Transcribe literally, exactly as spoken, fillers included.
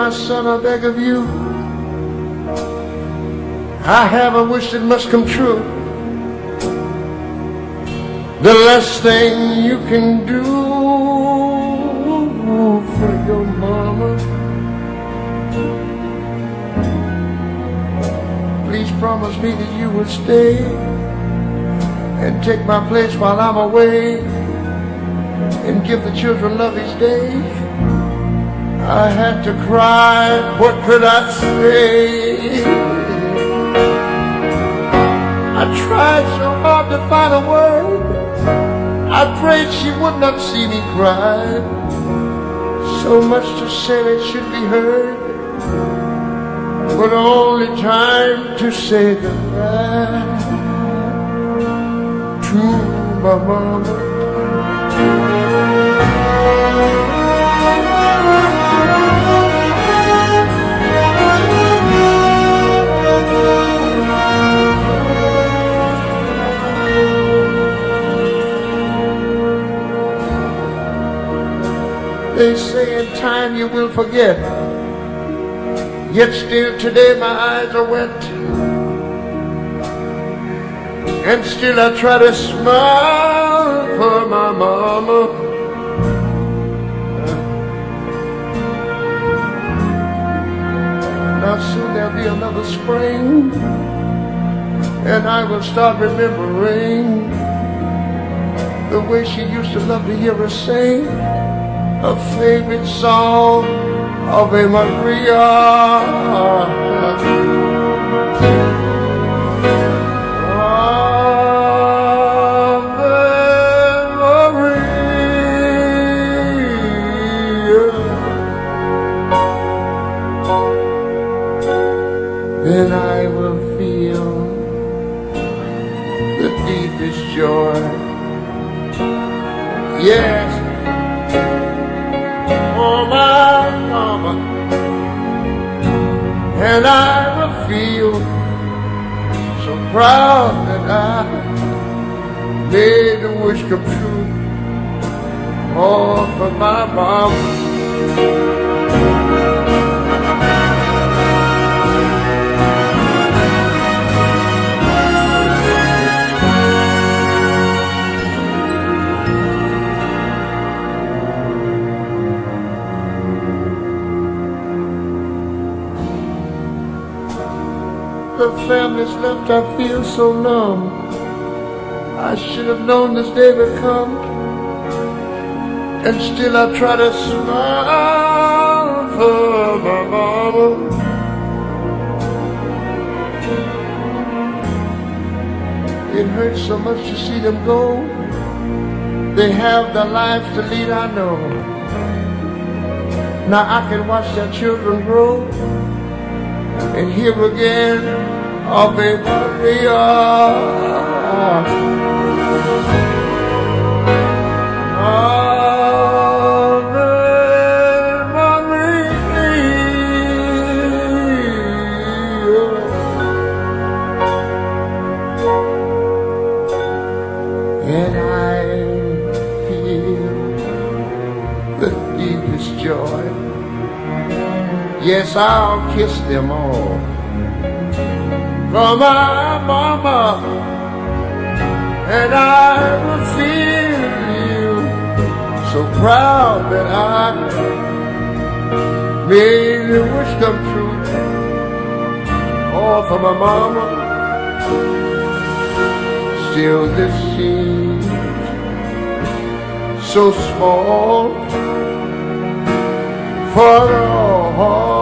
my son, I beg of you, I have a wish that must come true. The last thing you can do for your mama, please promise me that you will stay and take my place while I'm away and give the children love each day. I had to cry, what could I say? I tried so hard to find a word. I prayed she would not see me cry. So much to say that should be heard, but only time to say goodbye to my mama. They say in time you will forget, yet still today my eyes are wet, and still I try to smile for my mama. Now soon there'll be another spring, and I will start remembering the way she used to love to hear us sing a favorite song, Ave Maria. Then I will feel the deepest joy. Yes, for my mama, and I will feel so proud that I made the wish come true. All for my mama. The family's left, I feel so numb. I should have known this day would come, and still I try to smile for my mama. It hurts so much to see them go. They have their lives to lead, I know. Now I can watch their children grow, and here again, Ave Maria. Ave Maria. And I feel the deepest joy. Yes, I'll kiss them all for my mama, and I will feel so proud that I made the wish come true. All for my mama. Still this seems so small for all